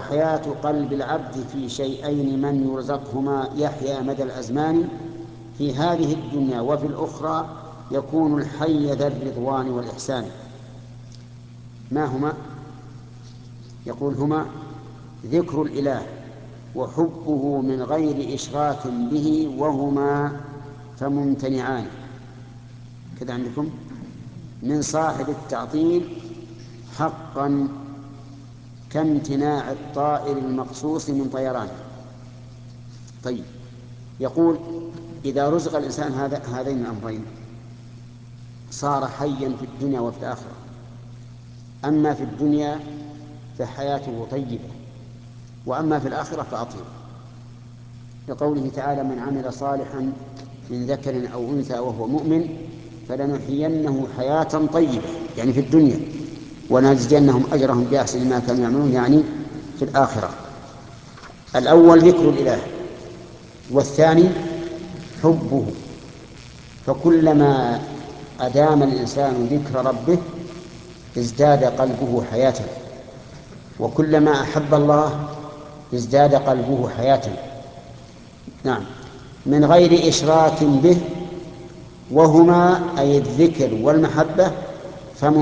وحياة قلب العبد في شيئين من يرزقهما يحيا مدى الأزمان في هذه الدنيا وفي الأخرى يكون الحي ذا الرضوان والإحسان. ما هما؟ يقول هما ذكر الإله وحبه من غير إشراك به، وهما فممتنعان كذا عندكم من صاحب التعطيل حقا كامتناع الطائر المقصوص من طيرانه. طيب، يقول إذا رزق الإنسان هذين الأمرين صار حيا في الدنيا وفي الآخرة. أما في الدنيا فحياته طيبة، وأما في الآخرة فأطيب، لقوله تعالى: من عمل صالحا من ذكر أو أنثى وهو مؤمن فلنحيينه حياة طيبة، يعني في الدنيا، ونجزينهم أجرهم بأحسن ما كانوا يعملون، يعني في الآخرة. الأول ذكر الإله، والثاني حبه. فكلما أدام الإنسان ذكر ربه ازداد قلبه حياة، وكلما أحب الله ازداد قلبه حياة. نعم، من غير إشراك به، وهما أي الذكر والمحبة